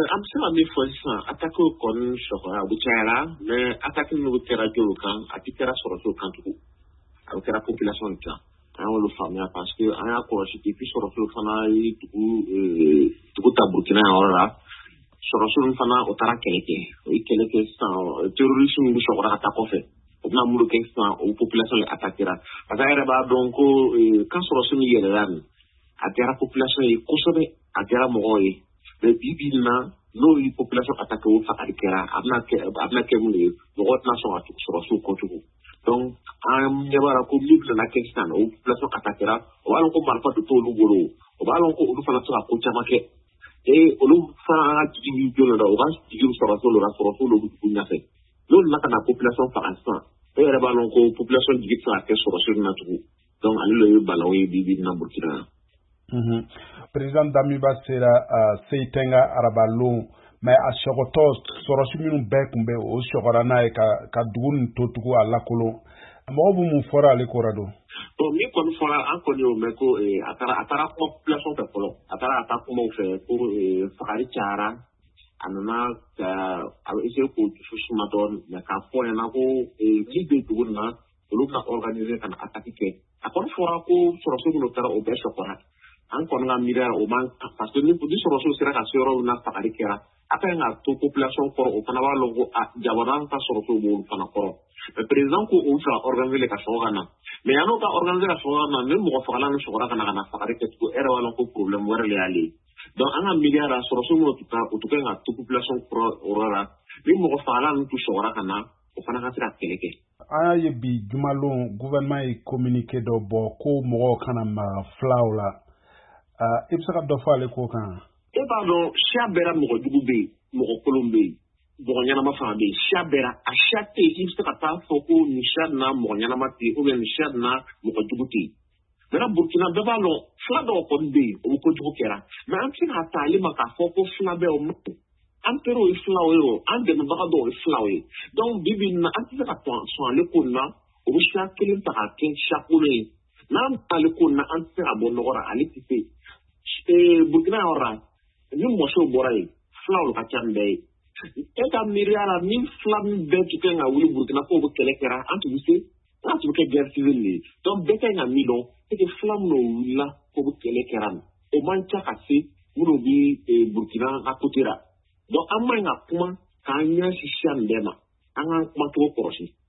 am se ma mi fosa atako kon shokora buchara mais attaque no kera jolukan atikera soroto kantuku au kera population kan an le famia parce que an a corrigé puis soroto fana tuku ta Burkina ora soroto fana otara keleke sans terrorisme bu shokora atako fe na mulu ke sans au population le attaquera parce que ba donc quand soroto ni yelan atera population e kosobe atera mogoy mais bibilna no yi population attaque au fakadikera abna ke mu ne mogot na so atu so ko tuku donc am yabara ko libre na kestan au population attaquera o alon ko marfa to lu bolo o balon ko du fana so ko chamake e olu fana tigi jolo da o ga tigi so lo bu nyafe lo na kana population faransa e re balon ko population digi fa ke so na tuku donc ani le balawi bibi na Burkina. Président Damiba sera Seitenga Arabalon mais a shogoto sorosi minnu bɛɛ kun bɛ o shogora n'a ye ka dugu nin to tugu a lakolo mɔgɔ b'u mun fɔra ale kora don bon min kɔni fɔra an kɔni y'o mɛn ko a taara population fɛ fɔlɔ a taa kumaw fɛ ko fagari cayara a nana a bɛ essayer k'o dusu suma dɔɔni mais k'a fɔ ɲɛna ko min bɛ dugu nin na olu ka organiser ka na attaque kɛ a kɔni fɔra ko sɔrɔsi minnu taara o bɛɛ shogora an kɔni ka miiriya o man parce que ni sɔrɔsiw sera ka se yɔrɔ na fagari kɛra a ka ɲi ka to population kɔrɔ o fana b'a lɔn ko jamana ka sɔrɔsiw b'olu fana kɔrɔ mais président ko olu fɛ ka organiser ka sɔgɔ ka na mais yan'o ka organiser ka sɔgɔ ka na ni mɔgɔ fagalan ni sɔgɔra ka na fagari kɛ tugun e yɛrɛ b'a lɔn ko problème wɛrɛ le y'ale donc an ka miiriya la sɔrɔsiw minnu o tɛ ka to population kɔrɔ o yɔrɔ la ni mɔgɔ fagalan ninnu tun sɔgɔra ka na o fana ka se ka kɛlɛ kɛ. an y'a ye bi jumalon gouvernement ye communiqué dɔ bɔ ko mɔgɔw kana maga filaw la i bɛ se ka dɔ fɔ ale ko kan. e b'a dɔn siya bɛɛ mɔgɔ jugu bɛ yen mɔgɔ kolon bɛ yen mɔgɔ ɲɛnama fana bɛ yen siya bɛɛ a siya tɛ yen i bɛ se ka taa fɔ ko nin siya nin na mɔgɔ ɲɛnama tɛ yen ou bien nin siya nin na mɔgɔ jugu tɛ yen maintenant Burkina bɛɛ b'a dɔn fila dɔw kɔni bɛ yen o kojugu kɛra mais an tɛ se ka ta ale ma k'a fɔ ko fila bɛɛ o ma an teriw ye filaw ye o an dɛmɛbaga dɔw ye filaw ye donc bi bi in na an tɛ se ka sɔn ale ko nin na o bɛ siya kelen ta k'a kɛ siya kolon ye n'an t'ale ko nin na an tɛ se ka bɔ nɔgɔ la ale tɛ se Burkina yɔrɔ ni mɔsow bɔra yen filaw ka ca ni bɛɛ ye e ka miiriya la ni fila min bɛɛ tun kan ka wuli Burkina k'o bɛ kɛlɛ kɛra an tun bɛ se n'a tun bɛ kɛ guerre civile de ye donc bɛɛ kan ka min dɔn c'est que fila minnu wulila k'o bɛ kɛlɛ kɛra o man ca ka se minnu bɛ Burkina ka côté la donc an man ka kuma k'an ɲɛsin siya nin bɛɛ ma an k'an kuma cogo kɔlɔsi